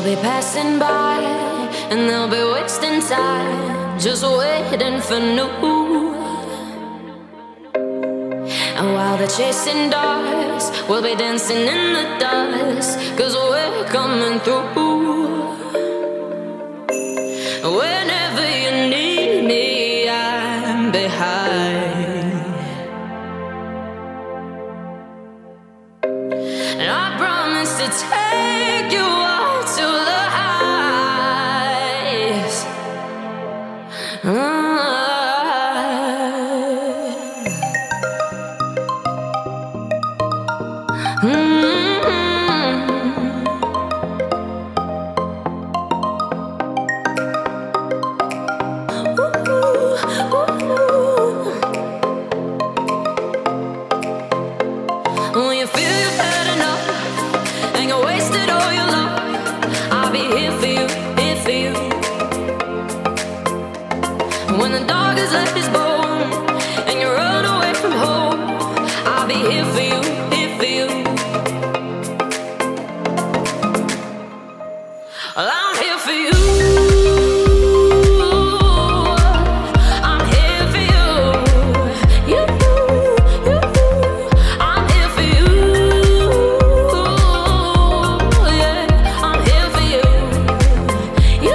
be passing by, and they'll be wasting time, just waiting for new. And while they're chasing dogs, we'll be dancing in the dust, 'cause we're coming through. Whenever you need me, I'm behind. And I promise to take you out to the highs. When you feel you've had enough and you wasted all your love, I'll be here for you, here for you. When the dog has left his bone and you run away from home, I'll be here for you, here for you. Well, I'm here for you. I'm here for you. You. I'm here for you. Yeah, I'm here for you. You.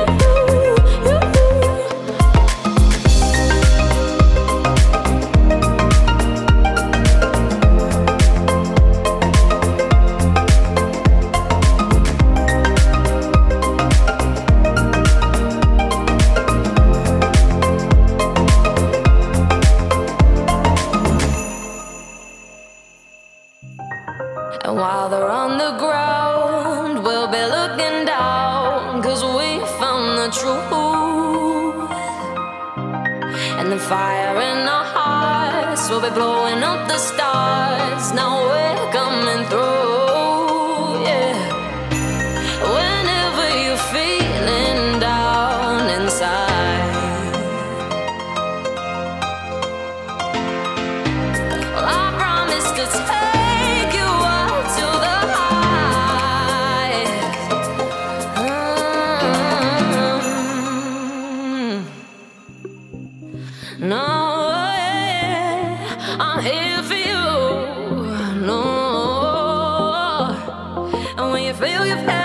And while they're on the ground, we'll be looking down, 'cause we found the truth. And the fire in our hearts will be blowing up the stars. Now we're coming through, yeah. Whenever you're feeling down inside, well, I promise to take you out to the highs. No, yeah, I'm here for you. No, and when you feel you've had